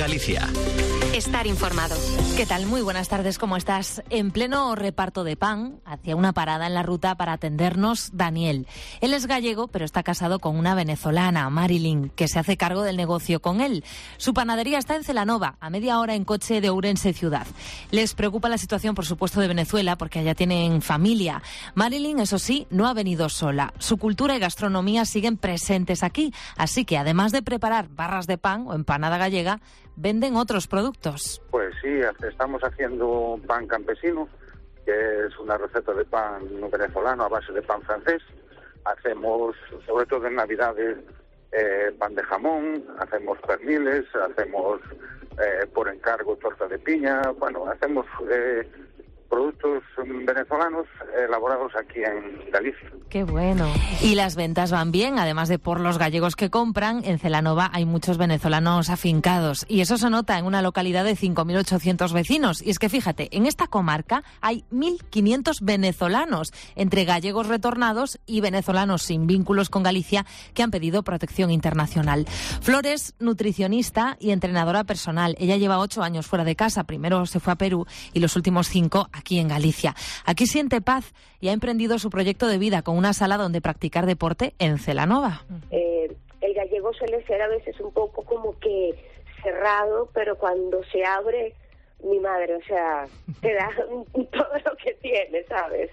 Galicia. Estar informado. ¿Qué tal? Muy buenas tardes, ¿cómo estás? En pleno reparto de pan, hacía una parada en la ruta para atendernos Daniel. Él es gallego, pero está casado con una venezolana, Marilyn, que se hace cargo del negocio con él. Su panadería está en Celanova, a media hora en coche de Ourense ciudad. Les preocupa la situación, por supuesto, de Venezuela, porque allá tienen familia. Marilyn, eso sí, no ha venido sola. Su cultura y gastronomía siguen presentes aquí, así que además de preparar barras de pan o empanada gallega, venden otros productos. Pues sí, estamos haciendo pan campesino, que es una receta de pan venezolano a base de pan francés. Hacemos, sobre todo en Navidades, pan de jamón, hacemos perniles, hacemos por encargo torta de piña. Bueno, hacemos productos venezolanos elaborados aquí en Galicia. ¡Qué bueno! Y las ventas van bien, además de por los gallegos que compran. En Celanova hay muchos venezolanos afincados y eso se nota en una localidad de 5.800 vecinos. Y es que fíjate, en esta comarca hay 1.500 venezolanos, entre gallegos retornados y venezolanos sin vínculos con Galicia que han pedido protección internacional. Flores, nutricionista y entrenadora personal. Ella lleva 8 años fuera de casa. Primero se fue a Perú y los últimos 5 aquí en Galicia. Aquí siente paz y ha emprendido su proyecto de vida con una sala donde practicar deporte en Celanova. El gallego suele ser a veces un poco como que cerrado, pero cuando se abre, mi madre, o sea, te da todo lo que tiene, ¿sabes?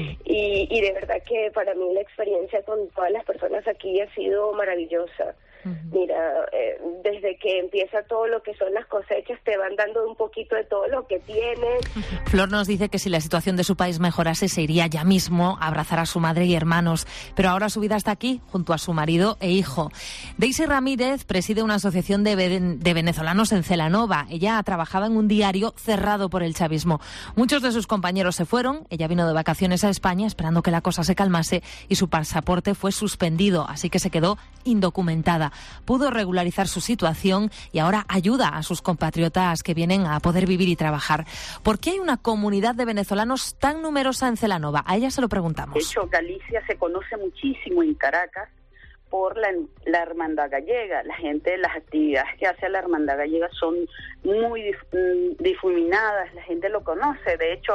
Y de verdad que para mí la experiencia con todas las personas aquí ha sido maravillosa. Mira, desde que empieza todo lo que son las cosechas, te van dando un poquito de todo lo que tienes. Flor nos dice que si la situación de su país mejorase, se iría ya mismo a abrazar a su madre y hermanos. Pero ahora su vida está aquí, junto a su marido e hijo. Daisy Ramírez preside una asociación de venezolanos en Celanova. Ella trabajaba en un diario cerrado por el chavismo. Muchos de sus compañeros se fueron. Ella vino de vacaciones a España esperando que la cosa se calmase y su pasaporte fue suspendido, así que se quedó indocumentada. Pudo regularizar su situación y ahora ayuda a sus compatriotas que vienen a poder vivir y trabajar. ¿Por qué hay una comunidad de venezolanos tan numerosa en Celanova? A ella se lo preguntamos. De hecho, Galicia se conoce muchísimo en Caracas por la Hermandad Gallega. La gente, las actividades que hace la Hermandad Gallega son muy difuminadas, la gente lo conoce. De hecho,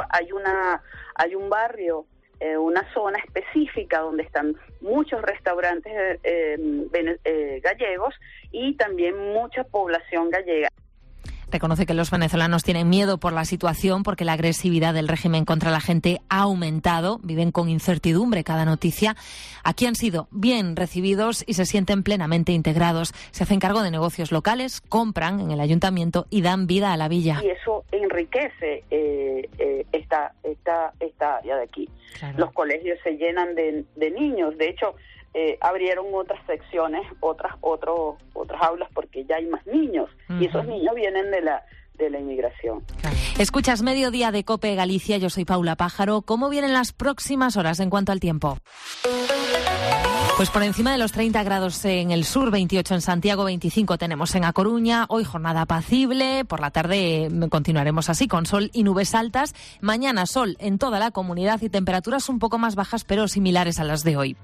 hay un barrio, una zona específica donde están muchos restaurantes gallegos y también mucha población gallega. Reconoce que los venezolanos tienen miedo por la situación porque la agresividad del régimen contra la gente ha aumentado. Viven con incertidumbre cada noticia. Aquí han sido bien recibidos y se sienten plenamente integrados. Se hacen cargo de negocios locales, compran en el ayuntamiento y dan vida a la villa. Y eso enriquece esta área de aquí. Claro. Los colegios se llenan de niños. De hecho, abrieron otras secciones, otras aulas porque ya hay más niños y esos niños vienen de la inmigración. Escuchas Mediodía de COPE Galicia, yo soy Paula Pájaro. ¿Cómo vienen las próximas horas en cuanto al tiempo? Pues por encima de los 30 grados en el sur, 28 en Santiago, 25 tenemos en A Coruña. Hoy jornada apacible, por la tarde continuaremos así con sol y nubes altas. Mañana sol en toda la comunidad y temperaturas un poco más bajas pero similares a las de hoy.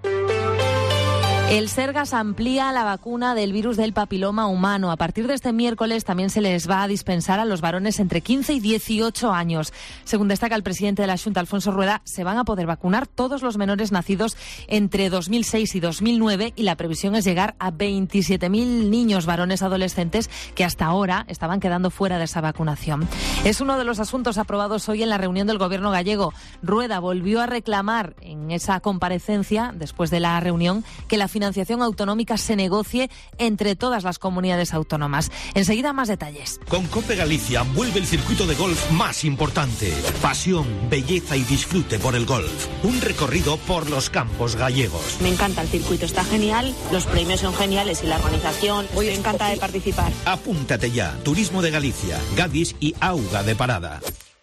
El Sergas amplía la vacuna del virus del papiloma humano. A partir de este miércoles también se les va a dispensar a los varones entre 15 y 18 años. Según destaca el presidente de la Xunta, Alfonso Rueda, se van a poder vacunar todos los menores nacidos entre 2006 y 2009 y la previsión es llegar a 27.000 niños varones adolescentes que hasta ahora estaban quedando fuera de esa vacunación. Es uno de los asuntos aprobados hoy en la reunión del Gobierno gallego. Rueda volvió a reclamar en esa comparecencia, después de la reunión, que la financiación autonómica se negocie entre todas las comunidades autónomas. Enseguida más detalles. Con COPE Galicia vuelve el circuito de golf más importante. Pasión, belleza y disfrute por el golf. Un recorrido por los campos gallegos. Me encanta el circuito, está genial, los premios son geniales y la organización. Hoy estoy encantada de participar. Apúntate ya. Turismo de Galicia, Gadis y Auga de Parada.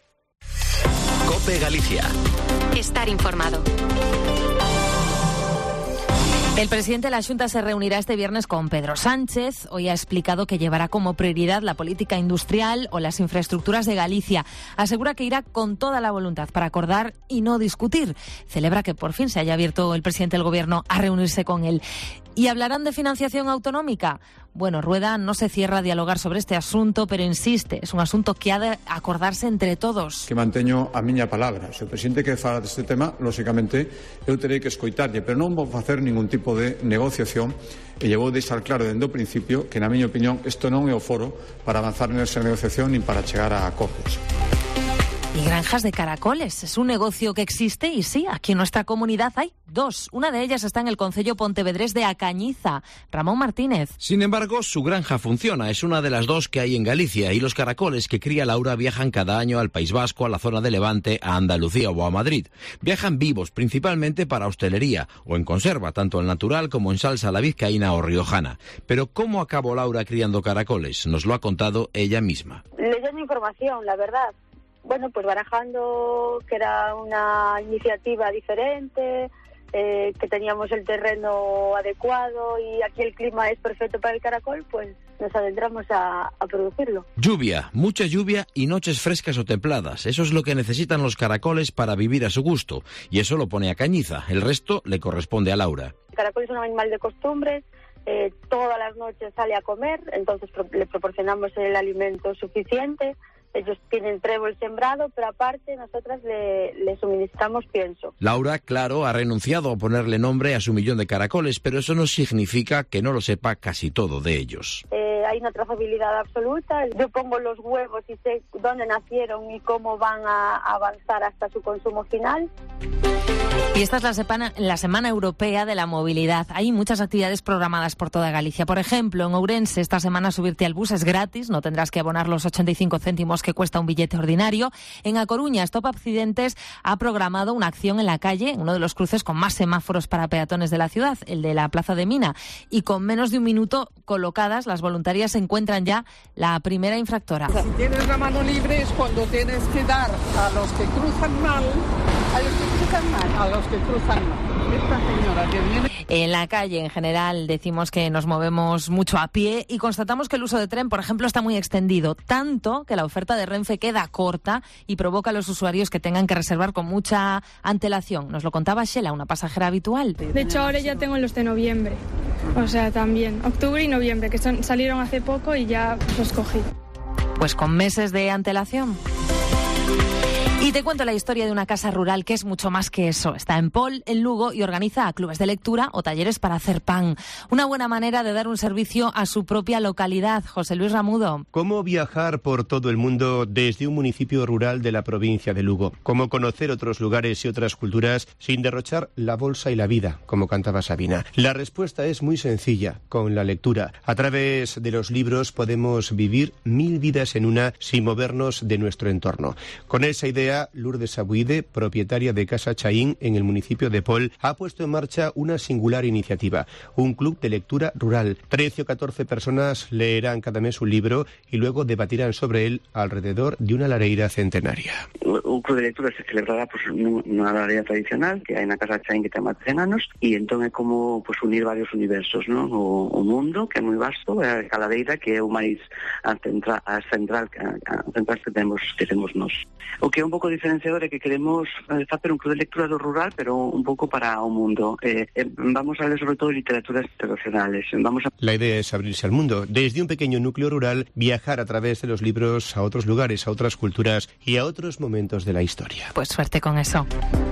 COPE Galicia. Estar informado. El presidente de la Xunta se reunirá este viernes con Pedro Sánchez. Hoy ha explicado que llevará como prioridad la política industrial o las infraestructuras de Galicia. Asegura que irá con toda la voluntad para acordar y no discutir. Celebra que por fin se haya abierto el presidente del Gobierno a reunirse con él. ¿Y hablarán de financiación autonómica? Bueno, Rueda no se cierra a dialogar sobre este asunto, pero insiste, es un asunto que ha de acordarse entre todos. Que manteño a miña palabra. Se o presidente quere falar deste tema, lógicamente, eu terei que escoitarlle, pero non vou facer ningún tipo de negociación e lle vou deixar claro dende o principio que, na miña opinión, isto non é o foro para avanzar nesa negociación nin para chegar a acordos. Y granjas de caracoles. Es un negocio que existe y sí, aquí en nuestra comunidad hay 2. Una de ellas está en el concello pontevedrés de A Cañiza. Ramón Martínez. Sin embargo, su granja funciona. Es una de las 2 que hay en Galicia y los caracoles que cría Laura viajan cada año al País Vasco, a la zona de Levante, a Andalucía o a Madrid. Viajan vivos, principalmente para hostelería o en conserva, tanto en natural como en salsa a la vizcaína o riojana. Pero ¿cómo acabó Laura criando caracoles? Nos lo ha contado ella misma. Leyendo información, la verdad. Bueno, pues barajando que era una iniciativa diferente, que teníamos el terreno adecuado y aquí el clima es perfecto para el caracol, pues nos adentramos a producirlo. Lluvia, mucha lluvia y noches frescas o templadas. Eso es lo que necesitan los caracoles para vivir a su gusto. Y eso lo pone a Cañiza. El resto le corresponde a Laura. El caracol es un animal de costumbres. Todas las noches sale a comer, entonces le proporcionamos el alimento suficiente. Ellos tienen trébol sembrado, pero aparte nosotras le suministramos pienso. Laura, claro, ha renunciado a ponerle nombre a su millón de caracoles, pero eso no significa que no lo sepa casi todo de ellos. Hay una trazabilidad absoluta. Yo pongo los huevos y sé dónde nacieron y cómo van a avanzar hasta su consumo final. Y esta es la Semana Europea de la Movilidad. Hay muchas actividades programadas por toda Galicia. Por ejemplo, en Ourense esta semana subirte al bus es gratis, no tendrás que abonar los 85 céntimos que cuesta un billete ordinario. En A Coruña, Stop Accidentes ha programado una acción en la calle, uno de los cruces con más semáforos para peatones de la ciudad, el de la Plaza de Mina. Y con menos de un minuto colocadas, las voluntarias encuentran ya la primera infractora. Si tienes la mano libre es cuando tienes que dar a los que cruzan mal, a los que cruzan mal. Esta señora que viene... En la calle, en general, decimos que nos movemos mucho a pie y constatamos que el uso de tren, por ejemplo, está muy extendido, tanto que la oferta de Renfe queda corta y provoca a los usuarios que tengan que reservar con mucha antelación. Nos lo contaba Shela, una pasajera habitual. De hecho, ahora ya tengo los de noviembre, o sea, también octubre y noviembre, que salieron hace poco y ya los cogí. Pues con meses de antelación. Y te cuento la historia de una casa rural que es mucho más que eso. Está en Pol, en Lugo, y organiza clubes de lectura o talleres para hacer pan. Una buena manera de dar un servicio a su propia localidad. José Luis Ramudo. ¿Cómo viajar por todo el mundo desde un municipio rural de la provincia de Lugo? ¿Cómo conocer otros lugares y otras culturas sin derrochar la bolsa y la vida, como cantaba Sabina? La respuesta es muy sencilla, con la lectura. A través de los libros podemos vivir 1000 vidas en una sin movernos de nuestro entorno. Con esa idea, Lourdes Abuide, propietaria de Casa Chaín en el municipio de Pol, ha puesto en marcha una singular iniciativa, un club de lectura rural. 13 o 14 personas leerán cada mes un libro y luego debatirán sobre él alrededor de una lareira centenaria. O club de lectura se celebrará nunha lareira tradicional que hai na Casa Chaín que ten máis de 100 anos e entón é como unir varios universos, non? O mundo, que é moi vasto, e a lareira que é o máis central que temos nós. O que é un pouco diferenciador é que queremos facer un club de lectura do rural, pero un pouco para o mundo. Vamos a ler sobre todo literaturas internacionales. La idea es abrirse al mundo. Desde un pequeño núcleo rural, viajar a través de los libros a otros lugares, a otras culturas y a otros momentos de la historia. Pues suerte con eso.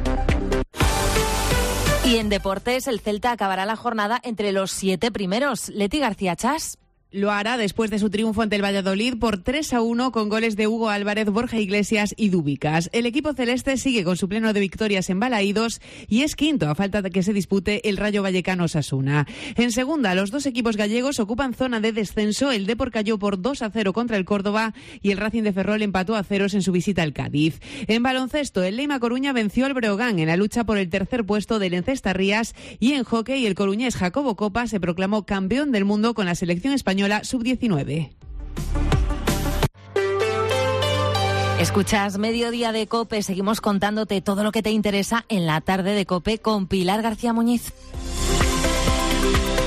Y en deportes, el Celta acabará la jornada entre los 7 primeros. Leti García Chas. Lo hará después de su triunfo ante el Valladolid por 3-1 con goles de Hugo Álvarez, Borja Iglesias y Dúbicas. El equipo celeste sigue con su pleno de victorias en Balaídos y es quinto a falta de que se dispute el Rayo Vallecano-Osasuna. En segunda, los 2 equipos gallegos ocupan zona de descenso. El Depor cayó por 2-0 contra el Córdoba y el Racing de Ferrol empató a 0 en su visita al Cádiz. En baloncesto, el Leima Coruña venció al Breogán en la lucha por el tercer puesto del Encesta Rías y en hockey el coruñés Jacobo Copa se proclamó campeón del mundo con la selección española sub-19. Escuchas Mediodía de COPE, seguimos contándote todo lo que te interesa en la tarde de COPE con Pilar García Muñiz.